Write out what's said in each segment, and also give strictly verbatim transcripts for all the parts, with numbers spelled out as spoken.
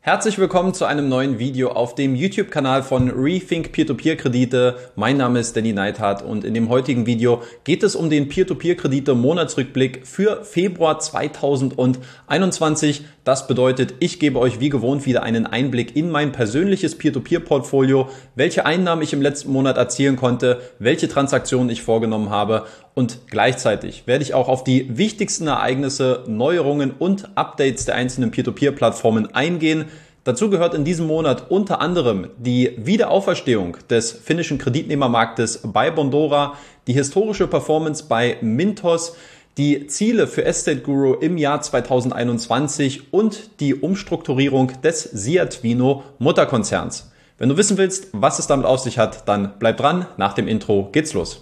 Herzlich willkommen zu einem neuen Video auf dem YouTube-Kanal von Rethink Peer-to-Peer-Kredite. Mein Name ist Danny Neithardt und in dem heutigen Video geht es um den Peer-to-Peer-Kredite-Monatsrückblick für Februar zweitausendeinundzwanzig. Das bedeutet, ich gebe euch wie gewohnt wieder einen Einblick in mein persönliches Peer-to-Peer-Portfolio, welche Einnahmen ich im letzten Monat erzielen konnte, welche Transaktionen ich vorgenommen habe und gleichzeitig werde ich auch auf die wichtigsten Ereignisse, Neuerungen und Updates der einzelnen Peer-to-Peer-Plattformen eingehen. Dazu gehört in diesem Monat unter anderem die Wiederauferstehung des finnischen Kreditnehmermarktes bei Bondora, die historische Performance bei Mintos, die Ziele für Estate Guru im Jahr zweitausendeinundzwanzig und die Umstrukturierung des Siatvino Mutterkonzerns. Wenn du wissen willst, was es damit auf sich hat, dann bleib dran. Nach dem Intro geht's los.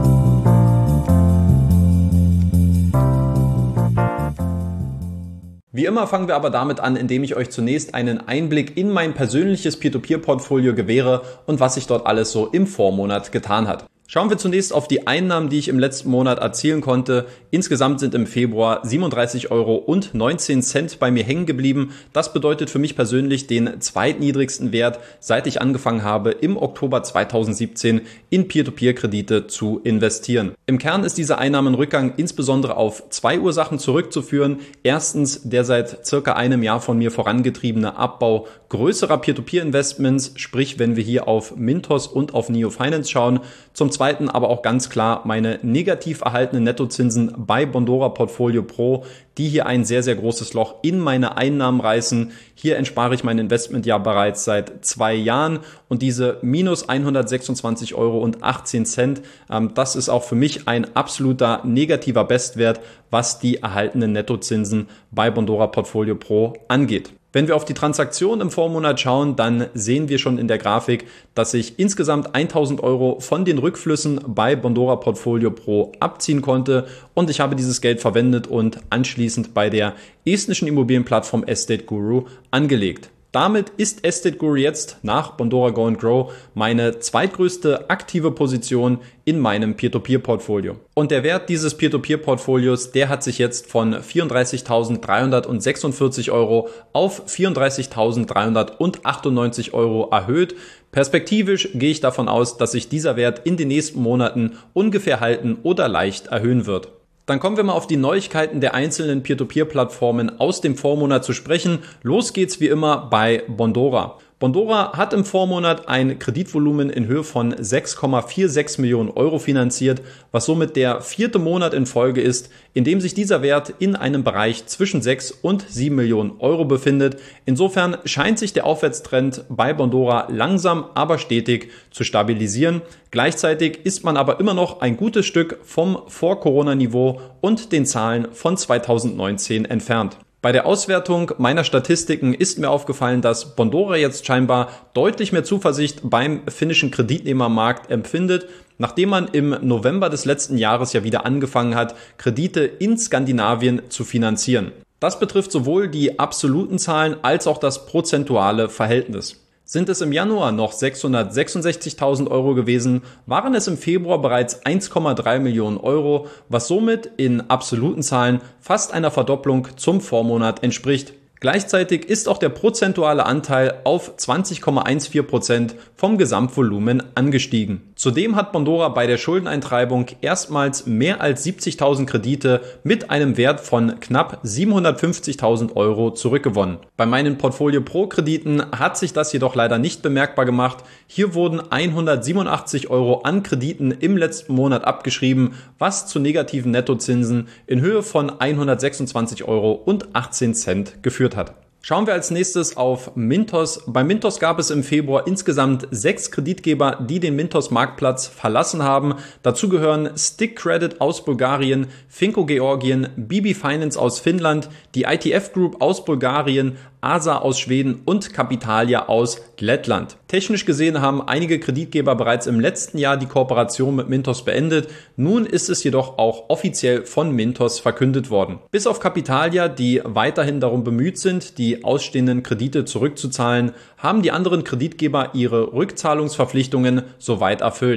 Wie immer fangen wir aber damit an, indem ich euch zunächst einen Einblick in mein persönliches Peer-to-Peer-Portfolio gewähre und was sich dort alles so im Vormonat getan hat. Schauen wir zunächst auf die Einnahmen, die ich im letzten Monat erzielen konnte. Insgesamt sind im Februar siebenunddreißig Euro und neunzehn Cent bei mir hängen geblieben. Das bedeutet für mich persönlich den zweitniedrigsten Wert, seit ich angefangen habe, im Oktober zweitausendsiebzehn in Peer-to-Peer-Kredite zu investieren. Im Kern ist dieser Einnahmenrückgang insbesondere auf zwei Ursachen zurückzuführen. Erstens der seit circa einem Jahr von mir vorangetriebene Abbau größerer Peer-to-Peer-Investments, sprich wenn wir hier auf Mintos und auf Neo Finance schauen. Zum Zweiten aber auch ganz klar meine negativ erhaltenen Nettozinsen bei Bondora Portfolio Pro, die hier ein sehr, sehr großes Loch in meine Einnahmen reißen. Hier entspare ich mein Investment ja bereits seit zwei Jahren und diese minus hundertsechsundzwanzig Euro und achtzehn Cent, ähm, das ist auch für mich ein absoluter negativer Bestwert, was die erhaltenen Nettozinsen bei Bondora Portfolio Pro angeht. Wenn wir auf die Transaktionen im Vormonat schauen, dann sehen wir schon in der Grafik, dass ich insgesamt tausend Euro von den Rückflüssen bei Bondora Portfolio Pro abziehen konnte und ich habe dieses Geld verwendet und anschließend bei der estnischen Immobilienplattform Estate Guru angelegt. Damit ist Estate Guru jetzt nach Bondora Go and Grow meine zweitgrößte aktive Position in meinem Peer-to-Peer-Portfolio. Und der Wert dieses Peer-to-Peer-Portfolios, der hat sich jetzt von vierunddreißigtausenddreihundertsechsundvierzig Euro auf vierunddreißigtausenddreihundertachtundneunzig Euro erhöht. Perspektivisch gehe ich davon aus, dass sich dieser Wert in den nächsten Monaten ungefähr halten oder leicht erhöhen wird. Dann kommen wir mal auf die Neuigkeiten der einzelnen Peer-to-Peer-Plattformen aus dem Vormonat zu sprechen. Los geht's wie immer bei Bondora. Bondora hat im Vormonat ein Kreditvolumen in Höhe von sechs Komma sechsundvierzig Millionen Euro finanziert, was somit der vierte Monat in Folge ist, in dem sich dieser Wert in einem Bereich zwischen sechs und sieben Millionen Euro befindet. Insofern scheint sich der Aufwärtstrend bei Bondora langsam, aber stetig zu stabilisieren. Gleichzeitig ist man aber immer noch ein gutes Stück vom Vor-Corona-Niveau und den Zahlen von zweitausendneunzehn entfernt. Bei der Auswertung meiner Statistiken ist mir aufgefallen, dass Bondora jetzt scheinbar deutlich mehr Zuversicht beim finnischen Kreditnehmermarkt empfindet, nachdem man im November des letzten Jahres ja wieder angefangen hat, Kredite in Skandinavien zu finanzieren. Das betrifft sowohl die absoluten Zahlen als auch das prozentuale Verhältnis. Sind es im Januar noch sechshundertsechsundsechzigtausend Euro gewesen, waren es im Februar bereits eins Komma drei Millionen Euro, was somit in absoluten Zahlen fast einer Verdopplung zum Vormonat entspricht. Gleichzeitig ist auch der prozentuale Anteil auf zwanzig Komma vierzehn Prozent vom Gesamtvolumen angestiegen. Zudem hat Bondora bei der Schuldeneintreibung erstmals mehr als siebzigtausend Kredite mit einem Wert von knapp siebenhundertfünfzigtausend Euro zurückgewonnen. Bei meinen Portfolio Pro Krediten hat sich das jedoch leider nicht bemerkbar gemacht. Hier wurden hundertsiebenundachtzig Euro an Krediten im letzten Monat abgeschrieben, was zu negativen Nettozinsen in Höhe von hundertsechsundzwanzig Euro und achtzehn Cent geführt hat. Schauen wir als nächstes auf Mintos. Bei Mintos gab es im Februar insgesamt sechs Kreditgeber, die den Mintos-Marktplatz verlassen haben. Dazu gehören Stick Credit aus Bulgarien, Finco Georgien, B B Finance aus Finnland, die I T F Group aus Bulgarien, A S A aus Schweden und Capitalia aus Lettland. Technisch gesehen haben einige Kreditgeber bereits im letzten Jahr die Kooperation mit Mintos beendet. Nun ist es jedoch auch offiziell von Mintos verkündet worden. Bis auf Capitalia, die weiterhin darum bemüht sind, die ausstehenden Kredite zurückzuzahlen, haben die anderen Kreditgeber ihre Rückzahlungsverpflichtungen soweit erfüllt.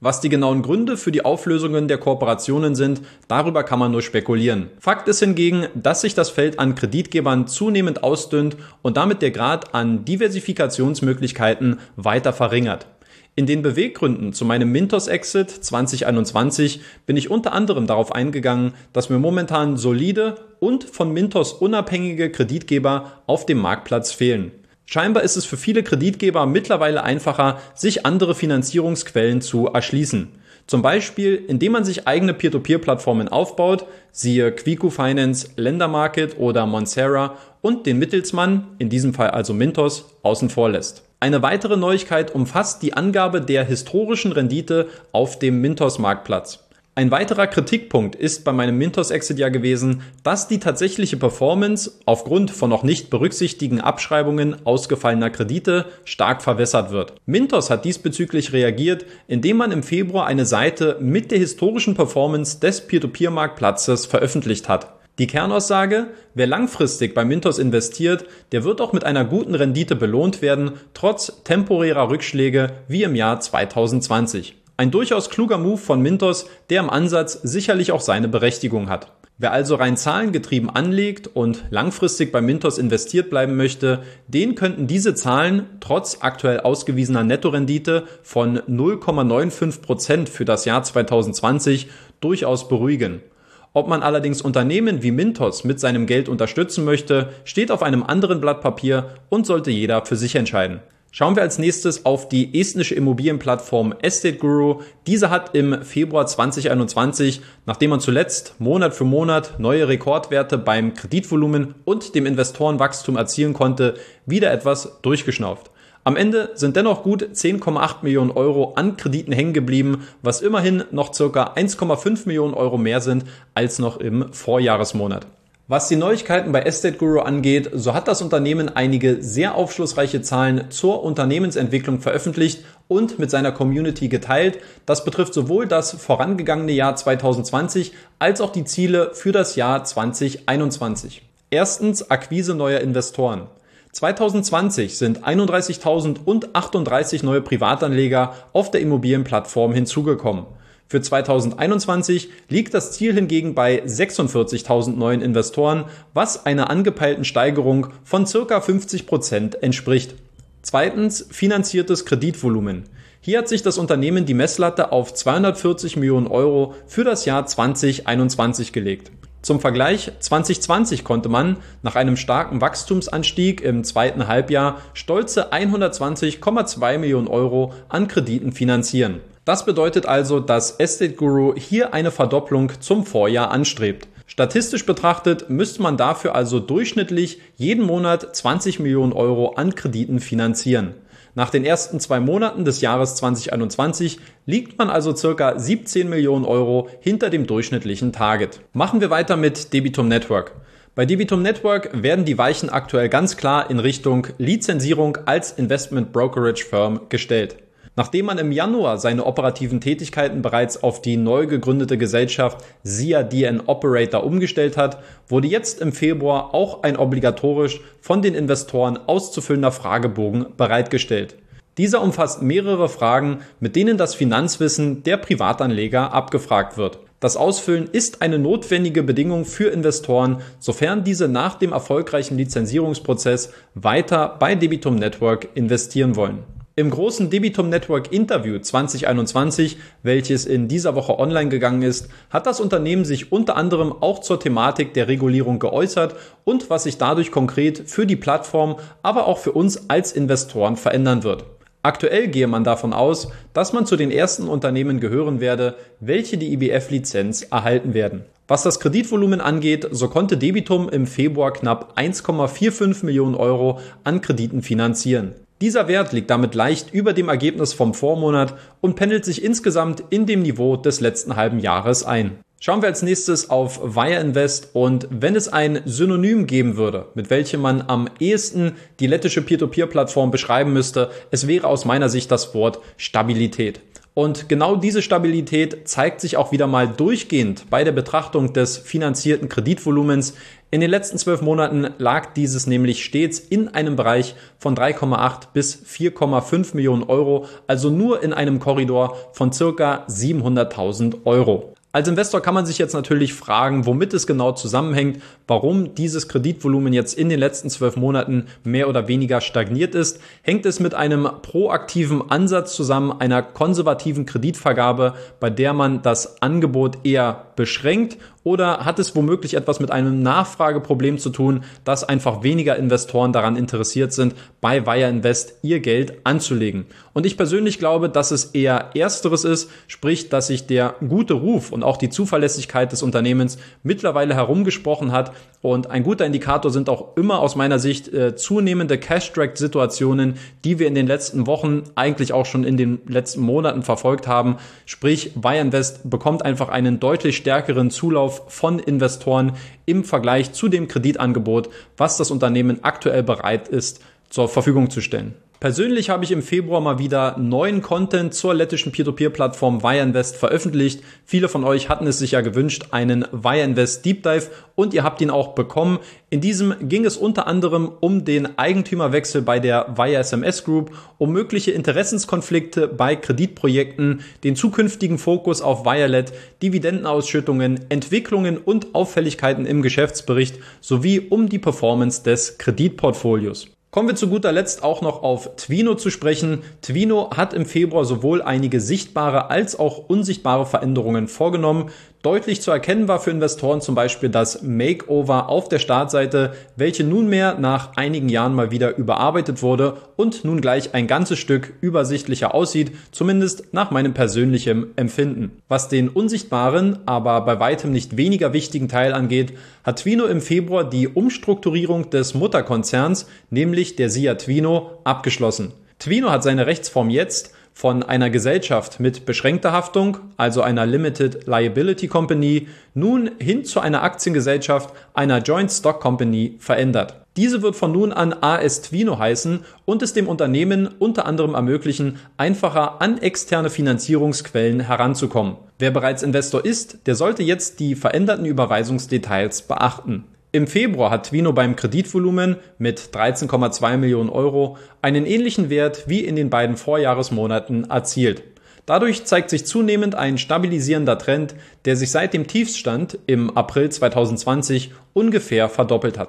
Was die genauen Gründe für die Auflösungen der Kooperationen sind, darüber kann man nur spekulieren. Fakt ist hingegen, dass sich das Feld an Kreditgebern zunehmend ausdünnt und damit der Grad an Diversifikationsmöglichkeiten weiter verringert. In den Beweggründen zu meinem Mintos-Exit zwanzig einundzwanzig bin ich unter anderem darauf eingegangen, dass mir momentan solide und von Mintos unabhängige Kreditgeber auf dem Marktplatz fehlen. Scheinbar ist es für viele Kreditgeber mittlerweile einfacher, sich andere Finanzierungsquellen zu erschließen. Zum Beispiel, indem man sich eigene Peer-to-Peer-Plattformen aufbaut, siehe Quico Finance, Lendermarket oder Monstera, und den Mittelsmann, in diesem Fall also Mintos, außen vor lässt. Eine weitere Neuigkeit umfasst die Angabe der historischen Rendite auf dem Mintos-Marktplatz. Ein weiterer Kritikpunkt ist bei meinem Mintos-Exit ja gewesen, dass die tatsächliche Performance aufgrund von noch nicht berücksichtigen Abschreibungen ausgefallener Kredite stark verwässert wird. Mintos hat diesbezüglich reagiert, indem man im Februar eine Seite mit der historischen Performance des Peer-to-Peer-Marktplatzes veröffentlicht hat. Die Kernaussage: Wer langfristig bei Mintos investiert, der wird auch mit einer guten Rendite belohnt werden, trotz temporärer Rückschläge wie im Jahr zweitausendzwanzig. Ein durchaus kluger Move von Mintos, der im Ansatz sicherlich auch seine Berechtigung hat. Wer also rein zahlengetrieben anlegt und langfristig bei Mintos investiert bleiben möchte, den könnten diese Zahlen trotz aktuell ausgewiesener Nettorendite von null Komma fünfundneunzig Prozent für das Jahr zweitausendzwanzig durchaus beruhigen. Ob man allerdings Unternehmen wie Mintos mit seinem Geld unterstützen möchte, steht auf einem anderen Blatt Papier und sollte jeder für sich entscheiden. Schauen wir als nächstes auf die estnische Immobilienplattform Estate Guru. Diese hat im Februar zwanzig einundzwanzig, nachdem man zuletzt Monat für Monat neue Rekordwerte beim Kreditvolumen und dem Investorenwachstum erzielen konnte, wieder etwas durchgeschnauft. Am Ende sind dennoch gut zehn Komma acht Millionen Euro an Krediten hängen geblieben, was immerhin noch ca. eins Komma fünf Millionen Euro mehr sind als noch im Vorjahresmonat. Was die Neuigkeiten bei Estate Guru angeht, so hat das Unternehmen einige sehr aufschlussreiche Zahlen zur Unternehmensentwicklung veröffentlicht und mit seiner Community geteilt. Das betrifft sowohl das vorangegangene Jahr zweitausendzwanzig als auch die Ziele für das Jahr zwanzig einundzwanzig. Erstens, Akquise neuer Investoren. zweitausendzwanzig sind einunddreißigtausendachtunddreißig neue Privatanleger auf der Immobilienplattform hinzugekommen. Für zweitausendeinundzwanzig liegt das Ziel hingegen bei sechsundvierzigtausend neuen Investoren, was einer angepeilten Steigerung von ca. fünfzig Prozent entspricht. Zweitens, finanziertes Kreditvolumen. Hier hat sich das Unternehmen die Messlatte auf zweihundertvierzig Millionen Euro für das Jahr zwanzig einundzwanzig gelegt. Zum Vergleich, zwanzig zwanzig konnte man nach einem starken Wachstumsanstieg im zweiten Halbjahr stolze hundertzwanzig Komma zwei Millionen Euro an Krediten finanzieren. Das bedeutet also, dass Estate Guru hier eine Verdopplung zum Vorjahr anstrebt. Statistisch betrachtet müsste man dafür also durchschnittlich jeden Monat zwanzig Millionen Euro an Krediten finanzieren. Nach den ersten zwei Monaten des Jahres zwanzig einundzwanzig liegt man also ca. siebzehn Millionen Euro hinter dem durchschnittlichen Target. Machen wir weiter mit Debitum Network. Bei Debitum Network werden die Weichen aktuell ganz klar in Richtung Lizenzierung als Investment Brokerage Firm gestellt. Nachdem man im Januar seine operativen Tätigkeiten bereits auf die neu gegründete Gesellschaft S I A D N Operator umgestellt hat, wurde jetzt im Februar auch ein obligatorisch von den Investoren auszufüllender Fragebogen bereitgestellt. Dieser umfasst mehrere Fragen, mit denen das Finanzwissen der Privatanleger abgefragt wird. Das Ausfüllen ist eine notwendige Bedingung für Investoren, sofern diese nach dem erfolgreichen Lizenzierungsprozess weiter bei Debitum Network investieren wollen. Im großen Debitum Network Interview zwanzig einundzwanzig, welches in dieser Woche online gegangen ist, hat das Unternehmen sich unter anderem auch zur Thematik der Regulierung geäußert und was sich dadurch konkret für die Plattform, aber auch für uns als Investoren verändern wird. Aktuell gehe man davon aus, dass man zu den ersten Unternehmen gehören werde, welche die I B F-Lizenz erhalten werden. Was das Kreditvolumen angeht, so konnte Debitum im Februar knapp eins Komma fünfundvierzig Millionen Euro an Krediten finanzieren. Dieser Wert liegt damit leicht über dem Ergebnis vom Vormonat und pendelt sich insgesamt in dem Niveau des letzten halben Jahres ein. Schauen wir als nächstes auf Wire Invest, und wenn es ein Synonym geben würde, mit welchem man am ehesten die lettische Peer-to-Peer-Plattform beschreiben müsste, es wäre aus meiner Sicht das Wort Stabilität. Und genau diese Stabilität zeigt sich auch wieder mal durchgehend bei der Betrachtung des finanzierten Kreditvolumens. In den letzten zwölf Monaten lag dieses nämlich stets in einem Bereich von drei Komma acht bis vier Komma fünf Millionen Euro, also nur in einem Korridor von circa siebenhunderttausend Euro. Als Investor kann man sich jetzt natürlich fragen, womit es genau zusammenhängt, warum dieses Kreditvolumen jetzt in den letzten zwölf Monaten mehr oder weniger stagniert ist. Hängt es mit einem proaktiven Ansatz zusammen, einer konservativen Kreditvergabe, bei der man das Angebot eher beschränkt? Oder hat es womöglich etwas mit einem Nachfrageproblem zu tun, dass einfach weniger Investoren daran interessiert sind, bei Wire Invest ihr Geld anzulegen? Und ich persönlich glaube, dass es eher Ersteres ist, sprich, dass sich der gute Ruf und auch die Zuverlässigkeit des Unternehmens mittlerweile herumgesprochen hat. Und ein guter Indikator sind auch immer aus meiner Sicht äh, zunehmende Cash-Strapped-Situationen, die wir in den letzten Wochen, eigentlich auch schon in den letzten Monaten verfolgt haben. Sprich, Wire Invest bekommt einfach einen deutlich stärkeren Zulauf von Investoren im Vergleich zu dem Kreditangebot, was das Unternehmen aktuell bereit ist, zur Verfügung zu stellen. Persönlich habe ich im Februar mal wieder neuen Content zur lettischen Peer-to-Peer-Plattform Wire Invest veröffentlicht. Viele von euch hatten es sich ja gewünscht, einen Wire Invest Deep Dive, und ihr habt ihn auch bekommen. In diesem ging es unter anderem um den Eigentümerwechsel bei der Wire S M S Group, um mögliche Interessenskonflikte bei Kreditprojekten, den zukünftigen Fokus auf Wirelet, Dividendenausschüttungen, Entwicklungen und Auffälligkeiten im Geschäftsbericht sowie um die Performance des Kreditportfolios. Kommen wir zu guter Letzt auch noch auf Twino zu sprechen. Twino hat im Februar sowohl einige sichtbare als auch unsichtbare Veränderungen vorgenommen. Deutlich zu erkennen war für Investoren zum Beispiel das Makeover auf der Startseite, welche nunmehr nach einigen Jahren mal wieder überarbeitet wurde und nun gleich ein ganzes Stück übersichtlicher aussieht, zumindest nach meinem persönlichen Empfinden. Was den unsichtbaren, aber bei weitem nicht weniger wichtigen Teil angeht, hat Twino im Februar die Umstrukturierung des Mutterkonzerns, nämlich der S I A Twino, abgeschlossen. Twino hat seine Rechtsform jetzt von einer Gesellschaft mit beschränkter Haftung, also einer Limited Liability Company, nun hin zu einer Aktiengesellschaft, einer Joint Stock Company, verändert. Diese wird von nun an A S Twino heißen und es dem Unternehmen unter anderem ermöglichen, einfacher an externe Finanzierungsquellen heranzukommen. Wer bereits Investor ist, der sollte jetzt die veränderten Überweisungsdetails beachten. Im Februar hat Twino beim Kreditvolumen mit dreizehn Komma zwei Millionen Euro einen ähnlichen Wert wie in den beiden Vorjahresmonaten erzielt. Dadurch zeigt sich zunehmend ein stabilisierender Trend, der sich seit dem Tiefstand im April zweitausendzwanzig ungefähr verdoppelt hat.